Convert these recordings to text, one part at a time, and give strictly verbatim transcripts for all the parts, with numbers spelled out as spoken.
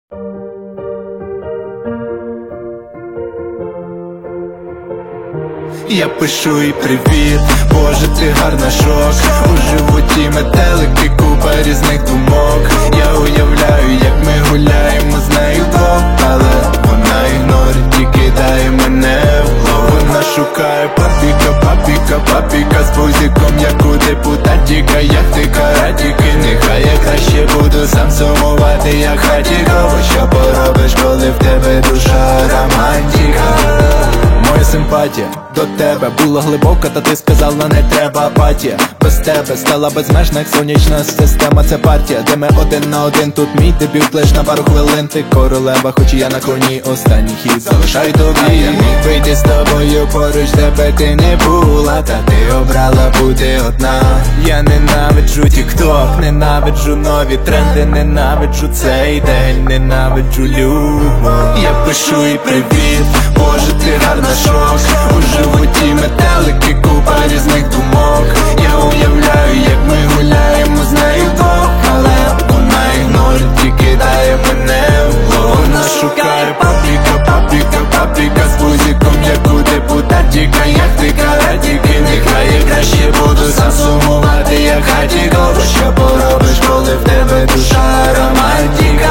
Я пишу їй привіт, боже ти гарна, шок. У животі метелики, купа різних думок. Я уявляю, як ми гуляємо з нею вдвох, але вона ігнорить і кидає мене в лоб. Вона шукає папіка, папіка, папіка з пузиком, як у депутатіка, як ти каратіки. Нехай я краще буду сам сумувати, як хатіко. Бо що поробиш, коли в тебе душа романтика? Моя симпатія до тебе була глибока, та ти сказала не треба апатія. Без тебе стала безмежна, як сонячна система. Це партія, де ми один на один. Тут мій дебют лиш на пару хвилин. Ти королева, хоч я на коні. Останній хід залишай тобі. Я міг вийти з тобою поруч, тебе ти не була, та ти обрала бути одна. Я ненавиджу тік-ток, ненавиджу нові тренди, ненавиджу цей день, ненавиджу любов. Я пишу їй привіт, боже ти гарна, шок. У животі метелики, купа різних думок. Я уявляю, як ми гуляємо з нею вдвох, але вона ігнорить і кидає мене в лоб. Вона шукає папіка, папіка, папіка з пузиком, як у депутатіка, як ти каратіки. Нехай я краще буду сам сумувати, як хатіко. Бо що поробиш, коли в тебе душа романтика?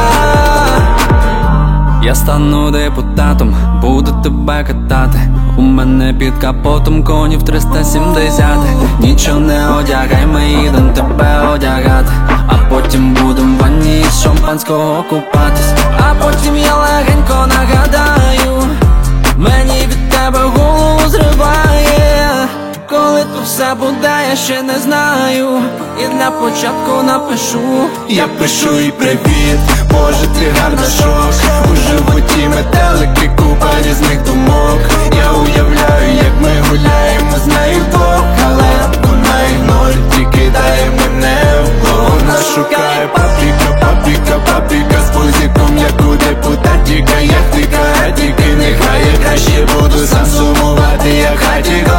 Я стану депутатом, буду тебе катати. У мене під капотом конів триста сімдесят. Нічого не одягай, ми їдем тебе одягати. А потім будем в ванні з шампанського купатись. А потім я легенько нагадаю, мені від тебе голову зриває. Коли то все буде, я ще не знаю. І для початку напишу. Я пишу їй привіт, боже ти гарна, шок. У животі метелики, купа різних думок. Я уявляю, як ми гуляємо з нею вдвох, але вона ігнорить і кидає мене в лоб. Вона шукає папіка, папіка, папіка з пузиком, як у депутатіка, як ти каратіки. Нехай я краще буду сам сумувати, як хатіко.